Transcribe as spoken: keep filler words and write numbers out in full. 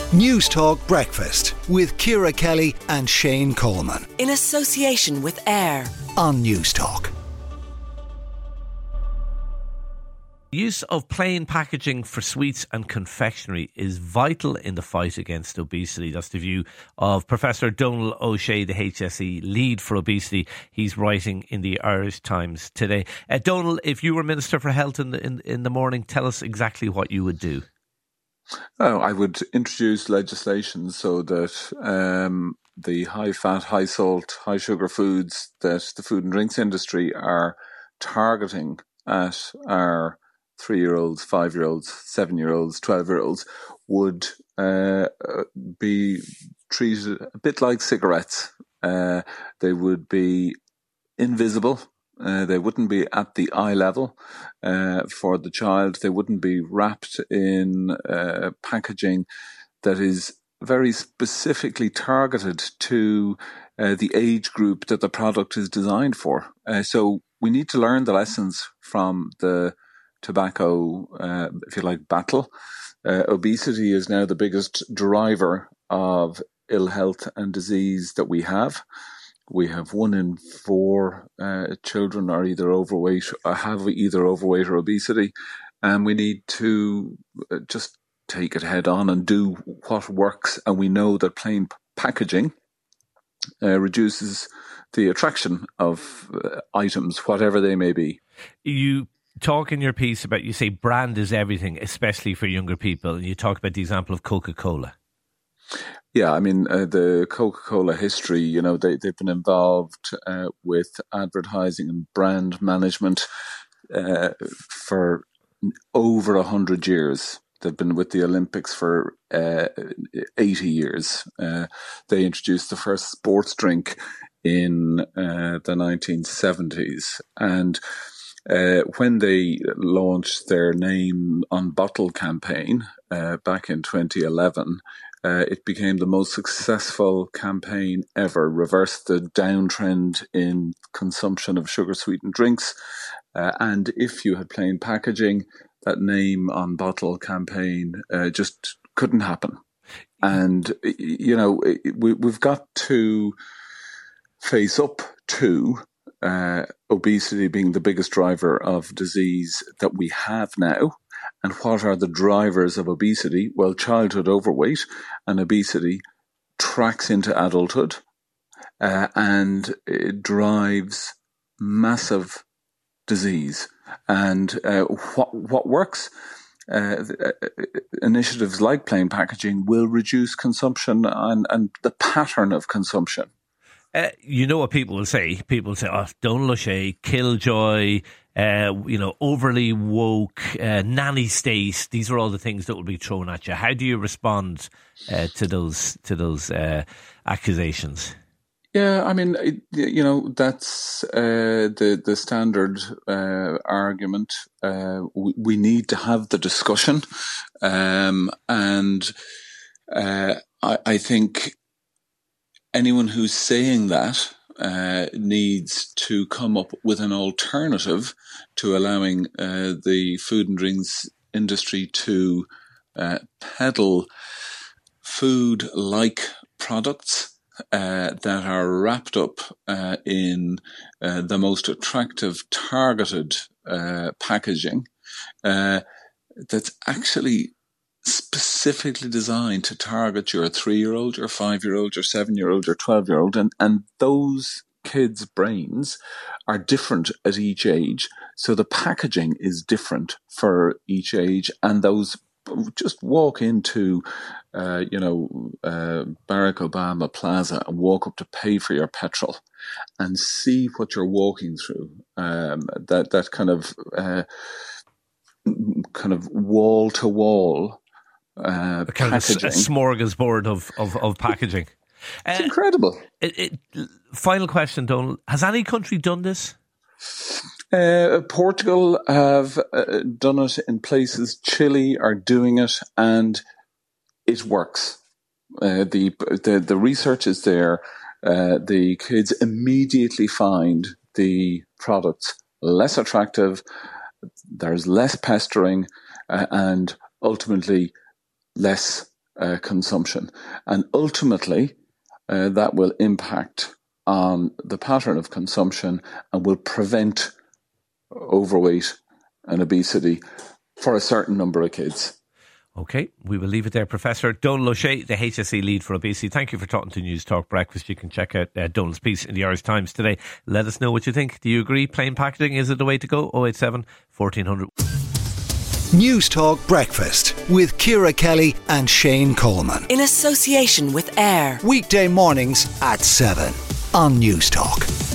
News Talk Breakfast with Ciara Kelly and Shane Coleman. In association with AIR on News Talk. Use of plain packaging for sweets and confectionery is vital in the fight against obesity. That's the view of Professor Donal O'Shea, the H S E lead for obesity. He's writing in the Irish Times today. Uh, Donal, if you were Minister for Health in the, in, in the morning, tell us exactly what you would do. Oh, I would introduce legislation so that um, the high-fat, high-salt, high-sugar foods that the food and drinks industry are targeting at our three-year-olds, five-year-olds, seven-year-olds, twelve-year-olds would uh, be treated a bit like cigarettes. Uh, they would be invisible. Uh, they wouldn't be at the eye level uh, for the child. They wouldn't be wrapped in uh, packaging that is very specifically targeted to uh, the age group that the product is designed for. Uh, so we need to learn the lessons from the tobacco, uh, if you like, battle. Uh, obesity is now the biggest driver of ill health and disease that we have. We have one in four uh, children are either overweight or have either overweight or obesity. And we need to just take it head on and do what works. And we know that plain packaging uh, reduces the attraction of uh, items, whatever they may be. You talk in your piece about, you say brand is everything, especially for younger people. And you talk about the example of Coca-Cola. Yeah, I mean, uh, the Coca-Cola history, you know, they, they've been involved uh, with advertising and brand management uh, for over a hundred years. They've been with the Olympics for uh, eighty years. Uh, they introduced the first sports drink in uh, the nineteen seventies. And uh, when they launched their name on bottle campaign uh, back in twenty eleven, Uh, it became the most successful campaign ever, reversed the downtrend in consumption of sugar-sweetened drinks. Uh, and if you had plain packaging, that name on bottle campaign uh, just couldn't happen. And, you know, we, we've got to face up to uh, obesity being the biggest driver of disease that we have now. And what are the drivers of obesity? Well, childhood overweight and obesity tracks into adulthood uh, and it drives massive disease. And uh, what what works? Uh, initiatives like plain packaging will reduce consumption and, and the pattern of consumption. Uh, you know what people will say? People will say, oh, Donal O'Shea, killjoy, uh, you know, overly woke, uh, nanny state. These are all the things that will be thrown at you. How do you respond uh, to those to those uh, accusations? Yeah, I mean, it, you know, that's uh, the the standard uh, argument. Uh, we, we need to have the discussion, um, and uh, I, I think anyone who's saying that uh, needs to come up with an alternative to allowing uh, the food and drinks industry to uh, peddle food-like products uh, that are wrapped up uh, in uh, the most attractive, targeted uh, packaging uh, that's actually specifically designed to target your three-year-old, your five-year-old, your seven-year-old, your twelve-year-old, and, and those kids' brains are different at each age. So the packaging is different for each age, and those just walk into, uh, you know, uh, Barack Obama Plaza and walk up to pay for your petrol and see what you're walking through. Um, that that kind of uh, kind of wall to wall. Uh, a kind packaging. of a smorgasbord of, of, of packaging. It's uh, incredible. It, it, final question, Donal. Has any country done this? Uh, Portugal have uh, done it in places. Chile are doing it, and it works. Uh, the, the the research is there. Uh, the kids immediately find the products less attractive. There's less pestering, uh, and ultimately less uh, consumption. And ultimately, uh, that will impact on the pattern of consumption and will prevent overweight and obesity for a certain number of kids. OK, we will leave it there. Professor Donal O'Shea, the H S E lead for obesity, thank you for talking to News Talk Breakfast. You can check out uh, Donal's piece in the Irish Times today. Let us know what you think. Do you agree? Plain packaging, is it the way to go? oh eight seven, fourteen hundred. News Talk Breakfast with Ciara Kelly and Shane Coleman. In association with AIR. Weekday mornings at seven on News Talk.